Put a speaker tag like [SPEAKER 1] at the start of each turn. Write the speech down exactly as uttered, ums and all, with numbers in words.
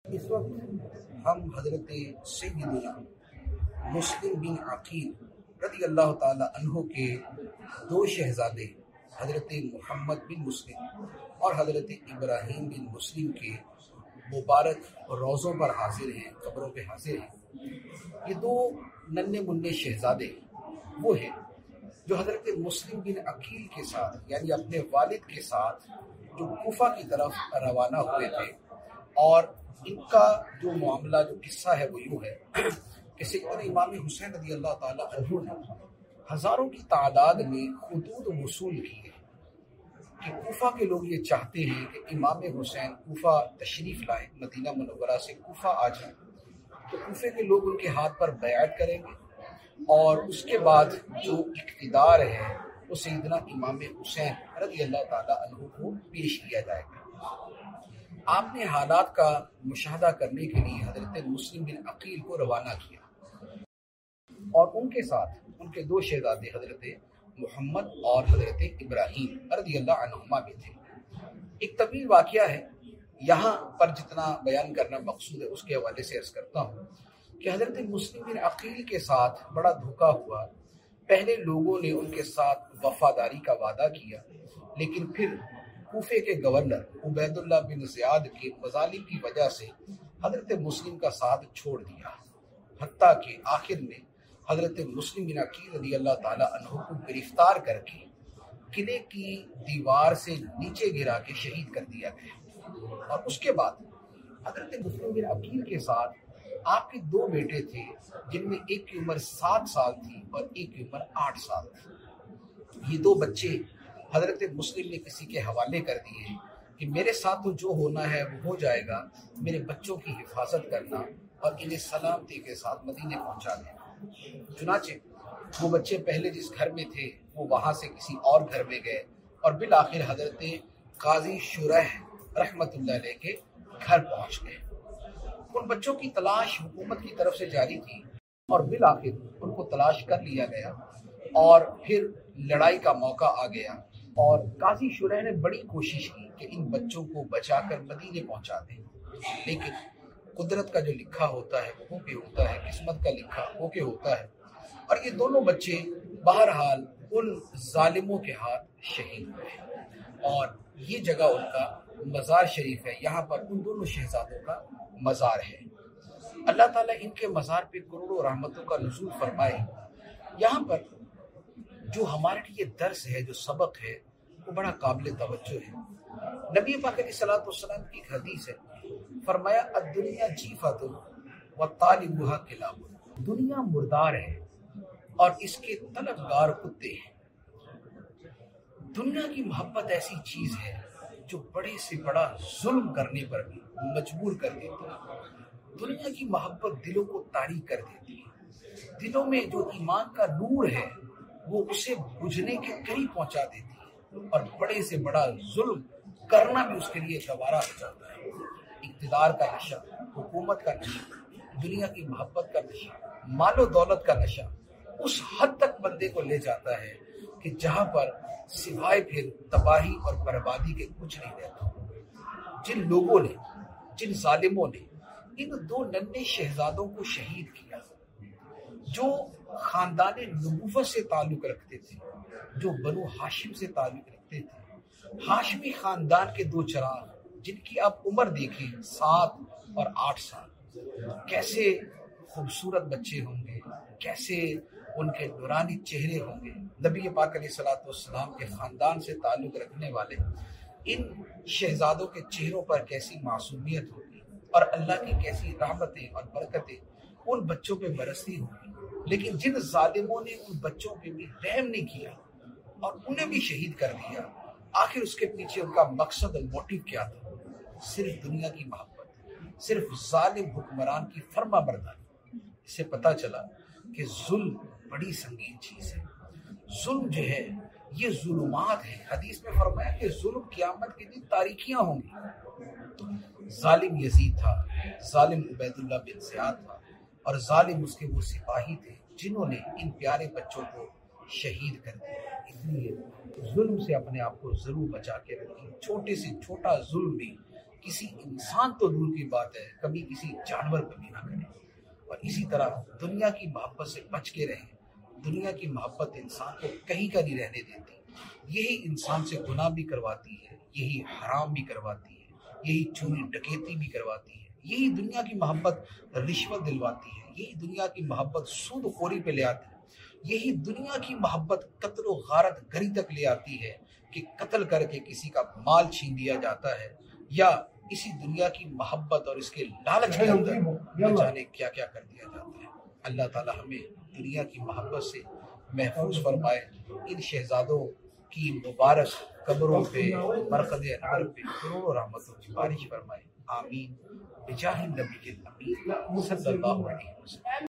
[SPEAKER 1] اس وقت ہم حضرت سیدنا مسلم بن عقیل رضی اللہ تعالی عنہ کے دو شہزادے حضرت محمد بن مسلم اور حضرت ابراہیم بن مسلم کے مبارک روضوں پر حاضر ہیں، قبروں پہ حاضر ہیں۔ یہ دو ننھے منھے شہزادے وہ ہیں جو حضرت مسلم بن عقیل کے ساتھ یعنی اپنے والد کے ساتھ جو کوفہ کی طرف روانہ ہوئے تھے، اور ان کا جو معاملہ جو قصہ ہے وہ یوں ہے کہ سیدنا امام حسین رضی اللہ تعالیٰ عنہ نے ہزاروں کی تعداد میں خطوط وصول کی ہے کہ کوفہ کے لوگ یہ چاہتے ہیں کہ امام حسین کوفہ تشریف لائیں، مدینہ منورہ سے کوفہ آ جائیں، تو کوفے کے لوگ ان کے ہاتھ پر بیعت کریں گے اور اس کے بعد جو اقتدار ہے وہ سیدنا امام حسین رضی اللہ تعالیٰ عنہ کو پیش کیا جائے گا۔ آپ نے حالات کا مشاہدہ کرنے کے لیے حضرت مسلم بن عقیل کو روانہ کیا اور ان کے ساتھ ان کے دو شہزادے حضرت محمد اور حضرت ابراہیم رضی اللہ عنہما بھی تھے۔ ایک طویل واقعہ ہے، یہاں پر جتنا بیان کرنا مقصود ہے اس کے حوالے سے عرض کرتا ہوں کہ حضرت مسلم بن عقیل کے ساتھ بڑا دھوکا ہوا۔ پہلے لوگوں نے ان کے ساتھ وفاداری کا وعدہ کیا، لیکن پھر کوفے کے گورنر عبید اللہ بن زیاد کے مظالم کی وجہ سے حضرت مسلم کا ساتھ چھوڑ دیا، حتیٰ کہ آخر میں حضرت مسلم بن عقیل رضی اللہ تعالیٰ عنہ کو گرفتار کر کے قلعے کی دیوار سے نیچے گرا کے شہید کر دیا گیا۔ اور اس کے بعد حضرت مسلم بن عقیل کے ساتھ آپ کے دو بیٹے تھے، جن میں ایک کی عمر سات سال تھی اور ایک کی عمر آٹھ سال تھی۔ یہ دو بچے حضرت مسلم نے کسی کے حوالے کر دیے کہ میرے ساتھ تو جو ہونا ہے وہ ہو جائے گا، میرے بچوں کی حفاظت کرنا اور انہیں سلامتی کے ساتھ مدینے پہنچا دینا۔ چنانچہ وہ بچے پہلے جس گھر میں تھے وہ وہاں سے کسی اور گھر میں گئے اور بالآخر حضرت قاضی شرح رحمت اللہ علیہ کے گھر پہنچ گئے۔ ان بچوں کی تلاش حکومت کی طرف سے جاری تھی اور بالآخر ان کو تلاش کر لیا گیا اور پھر لڑائی کا موقع آ گیا اور قاضی شرح نے بڑی کوشش کی کہ ان بچوں کو بچا کر مدینے پہنچا دیں، لیکن قدرت کا جو لکھا ہوتا ہے وہ ہو کے ہوتا ہے، قسمت کا لکھا ہو کے ہوتا ہے، اور یہ دونوں بچے بہرحال ان ظالموں کے ہاتھ شہید ہوئے۔ اور یہ جگہ ان کا مزار شریف ہے، یہاں پر ان دونوں شہزادوں کا مزار ہے۔ اللہ تعالیٰ ان کے مزار پہ کروڑوں رحمتوں کا نزول فرمائے۔ یہاں پر جو ہمارے لیے درس ہے، جو سبق ہے، وہ بڑا قابل توجہ ہے۔ نبی پاک علیہ الصلوۃ والسلام کی ایک حدیث ہے، فرمایا الدنیا جیفۃ وطالبها کلاب، دنیا مردار ہے اور اس کے طلبگار کتے ہیں۔ دنیا کی محبت ایسی چیز ہے جو بڑے سے بڑا ظلم کرنے پر بھی مجبور کر دیتی ہے۔ دنیا کی محبت دلوں کو تاریک کر دیتی ہے، دلوں میں جو ایمان کا نور ہے وہ اسے بجھنے کے قریب پہنچا دیتی ہے، اور بڑے سے بڑا ظلم کرنا بھی اس کے لیے گوارا ہو جاتا ہے۔ اقتدار کا نشہ، حکومت کا نشہ، دنیا کی محبت کا نشہ، مال و دولت کا نشہ اس حد تک بندے کو لے جاتا ہے کہ جہاں پر سوائے پھر تباہی اور بربادی کے کچھ نہیں رہتا۔ جن لوگوں نے، جن ظالموں نے ان دو ننھے شہزادوں کو شہید کیا، جو خاندان نبوت سے تعلق رکھتے تھے، جو بنو ہاشم سے تعلق رکھتے تھے، ہاشمی خاندان کے دو چراغ جن کی آپ عمر دیکھیں سات اور آٹھ سال، کیسے خوبصورت بچے ہوں گے، کیسے ان کے نورانی چہرے ہوں گے۔ نبی پاک علیہ الصلوۃ والسلام کے خاندان سے تعلق رکھنے والے ان شہزادوں کے چہروں پر کیسی معصومیت ہوگی اور اللہ کی کیسی رحمتیں اور برکتیں ان بچوں پہ برستی ہوگی۔ لیکن جن ظالموں نے ان بچوں پہ بھی رحم نہیں کیا اور انہیں بھی شہید کر دیا، آخر اس کے پیچھے ان کا مقصد اور موٹیو کیا تھا؟ صرف دنیا کی محبت، صرف ظالم حکمران کی فرما برداری۔ اس سے پتہ چلا کہ ظلم بڑی سنگین چیز ہے۔ ظلم جو ہے یہ ظلمات ہے۔ حدیث میں فرمایا کہ ظلم قیامت کے دن تاریکیاں ہوں گی۔ ظالم یزید تھا، ظالم عبید اللہ بن زیاد تھا، اور ظالم اس کے وہ سپاہی تھے جنہوں نے ان پیارے بچوں کو شہید کر دیا۔ اس لیے ظلم سے اپنے آپ کو ضرور بچا کے رکھیں۔ چھوٹے سے چھوٹا ظلم بھی کسی انسان تو دور کی بات ہے کبھی کسی جانور پہ بھی نہ کریں. اور اسی طرح دنیا کی محبت سے بچ کے رہیں. دنیا کی محبت انسان کو کہیں کا نہیں رہنے دیتی. یہی انسان سے گناہ بھی کرواتی ہے, یہی حرام بھی کرواتی ہے, یہی چوری ڈکیتی بھی کرواتی ہے. یہی دنیا کی محبت رشوت دلواتی ہے. یہی دنیا کی محبت سود خوری پہ لے آتی ہے. یہی دنیا کی محبت قتل و غارت گری تک لے آتی ہے کہ قتل کر کے کسی کا مال چھین دیا جاتا ہے, یا اسی دنیا کی محبت اور اس کے لالچ کے اندر نہ جانے کیا کیا کر دیا جاتا ہے. اللہ تعالی ہمیں دنیا کی محبت سے محفوظ فرمائے. ان شہزادوں کی مبارک قبروں پہ مرقد انور پہ کروڑوں رحمتوں کی بارش فرمائے. آمین بجاہ النبی الامین صلی اللہ علیہ وسلم.